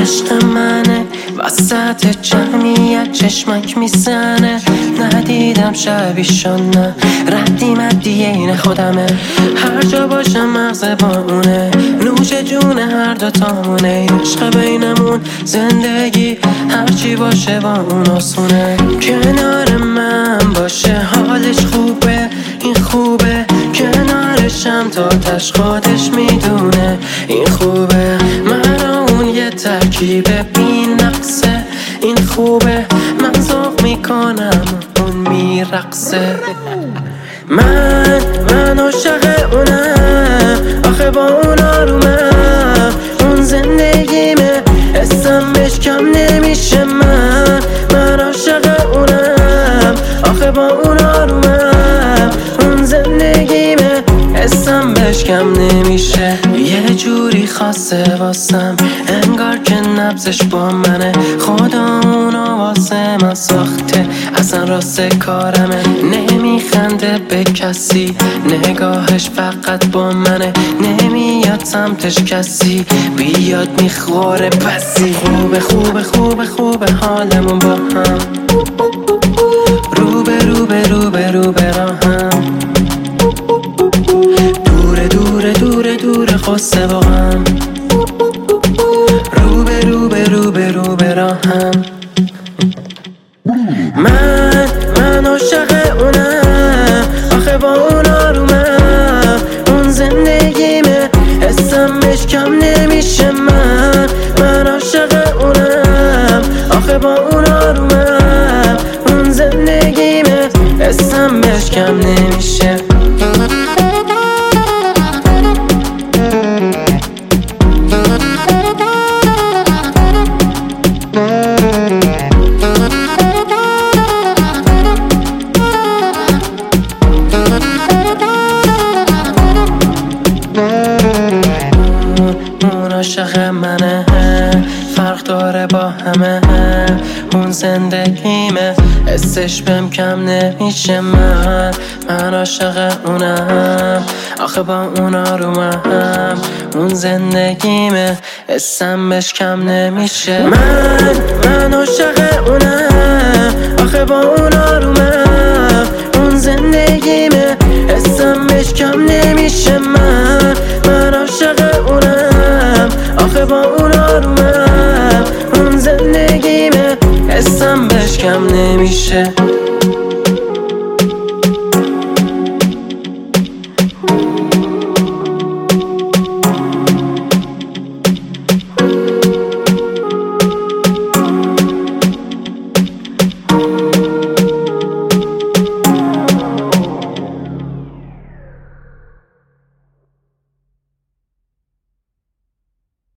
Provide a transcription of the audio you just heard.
عشق منه وسط جمعیت چشمک میزنه. ندیدم شبیشون نه ردی مدی این خودمه. هر جا باشم مغز با اونه نوش جون هر دوتامونه. این عشق بینمون زندگی هرچی باشه با اون آسونه. کنار من باشه حالش خوبه این خوبه. کنارشم تا تش خودش میدونه این خوبه. من و اون یه ترکیبه بی نقصه این خوبه. من ذوق میکنم اون میرقصه. من عاشق اونم آخه با اون آرومم. اون زندگیمه حسم بهش کم نمیشه. من عاشق اونم آخه با اون آرومم. اون زندگیمه حسم بهش کم نمیشه. یه جوری خاصه واسم انگار که نبضش با منه. خدا اونو واسه من ساخته اصلا راست کارمه. نمیخنده به کسی نگاهش فقط با منه. نمیاد سمتش کسی بیاد میخوره پسی. خوبه خوبه خوبه خوبه حالمون با هم. روبه روبه روبه روبه راهم. دوره دوره دوره دوره خسته با هم. روبه روبه روبه روبه راهم. من عاشق اونم آخه با اون آرومم. اون زندگیمه حسم بهش کم نمیشه. من عاشق اونم آخه با اون آرومم. اون زندگیمه حسم بهش کم نمیشه. اون عاشق منه فرق داره با همه. اون زندگیمه حسش بهم کم نمیشه. من عاشق اونم آخه با اون آرومم. اون زندگیمه حسم بهش کم نمیشه. من عاشق اونم آخه با اون آرومم. اون زندگیمه حسم بهش کم نمیشه. من عاشق اونم آخه با اون آرومم. اون زندگیمه حسم بهش کم نمیشه.